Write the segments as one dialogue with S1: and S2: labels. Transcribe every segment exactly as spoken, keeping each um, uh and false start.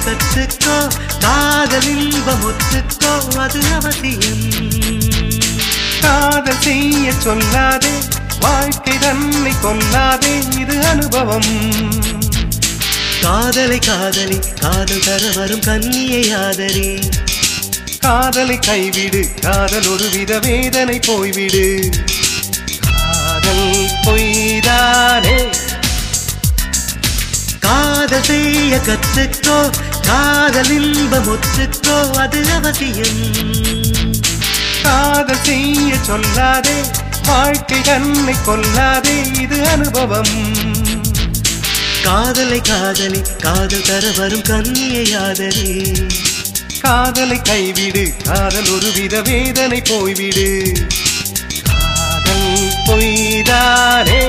S1: கற்றுக்கோ, காதல் இன்பம் ஒத்துக்கோ, அது அவசியம்.
S2: காதல் செய்ய சொல்லாதே, வாழ்க்கை தன்னை கொல்லாதே, இது அனுபவம்.
S1: காதலை காதலி, காதல் தர வரும் கன்னியை ஆதரி.
S2: காதலை கைவிடு, காதல் ஒரு வித வேதனை போய்விடு. காதல் பொய்தானே.
S1: காதல் செய்ய கற்றுக்கோ, காதல் இன்பம் ஒத்துக்கோ, அது அவசியம்.
S2: காதல் செய்ய சொல்லாதே, வாழ்க்கை தன்னை கொல்லாதே, இது அனுபவம்.
S1: காதலை காதலி, காதல் தர வரும் கன்னியை ஆதரி.
S2: காதலை கைவிடு, காதல் ஒரு வித வேதனை போய்விடு. காதல் பொய்தானே.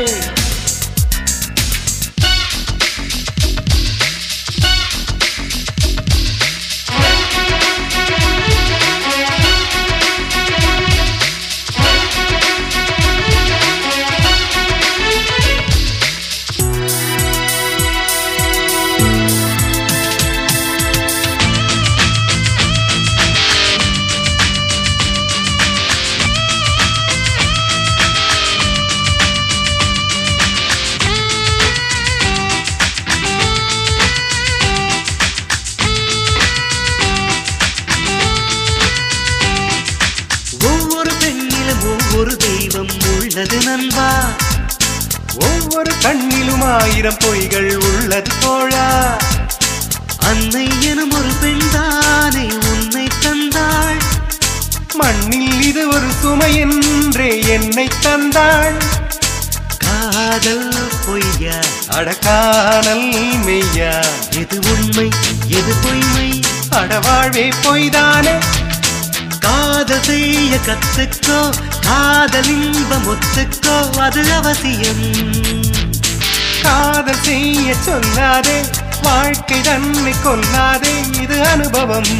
S1: ஒவ்வொரு தெய்வம் உள்ளது நண்பா,
S2: ஒவ்வொரு கண்ணிலும் ஆயிரம் பொய்கள் உள்ளது தோழா.
S1: அன்னை எனும் ஒரு பெண்தானே உன்னை தந்தாள்,
S2: மண்ணில் இது ஒரு சுமை என்றே என்னை தந்தாள்.
S1: காதல் பொய்யா,
S2: அடக்கானல் மெய்யா,
S1: எது உண்மை எது பொய்மை,
S2: அடவாழ்வே பொய்தானே.
S1: காதல் செய்ய கற்றுக்கோ, காதல் இன்பம் ஒத்துக்கோ, அது அவசியம்.
S2: காதல் செய்ய சொல்லாதே, வாழ்க்கை தன்னை கொல்லாதே, இது அனுபவம்.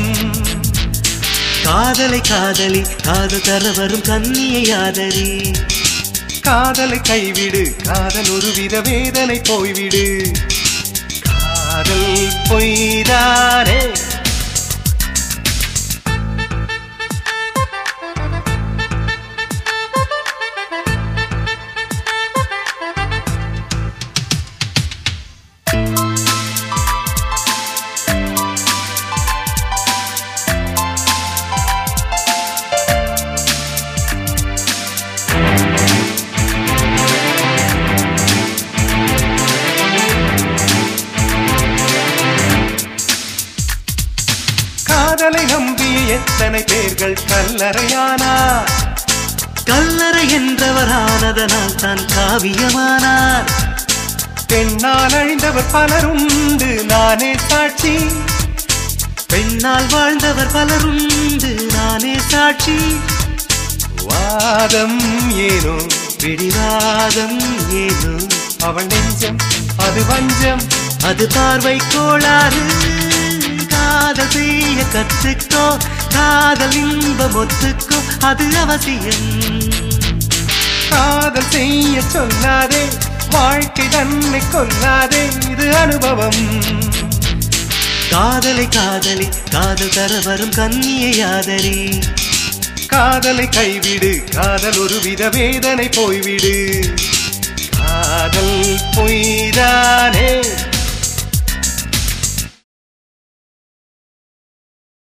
S1: காதலை காதலி, காதல் தர வரும் கன்னியை ஆதரி.
S2: காதலை கைவிடு, காதல் ஒரு வித வேதனை போய்விடு. காதல் பொய்தானே. காதலை நம்பிய எத்தனை பேர்கள் கல்லறையானார்.
S1: கல்லறை என்றவர் ஆனதனால் தான் காவியமானார்.
S2: பெண்ணால் அழிந்தவர் பலருண்டு, நானே சாட்சி.
S1: பெண்ணால் வாழ்ந்தவர் பலருண்டு, நானே சாட்சி.
S2: வாதம் ஏனோ,
S1: பிடிவாதம் ஏனோ,
S2: அவள் நெஞ்சம் அது வஞ்சம்,
S1: அது பார்வை கோளாறு. காதல் செய்ய கற்றுக்கோ, காதல் இன்பம் ஒத்துக்கோ, அது அவசியம்.
S2: காதல் செய்ய சொல்லாதே, வாழ்க்கை தன்னை கொல்லாதே, இது அனுபவம்.
S1: காதலை காதலி, காதல் தர வரும் கன்னியை ஆதரி.
S2: காதலை கைவிடு, காதல் ஒரு வித வேதனை போய்விடு.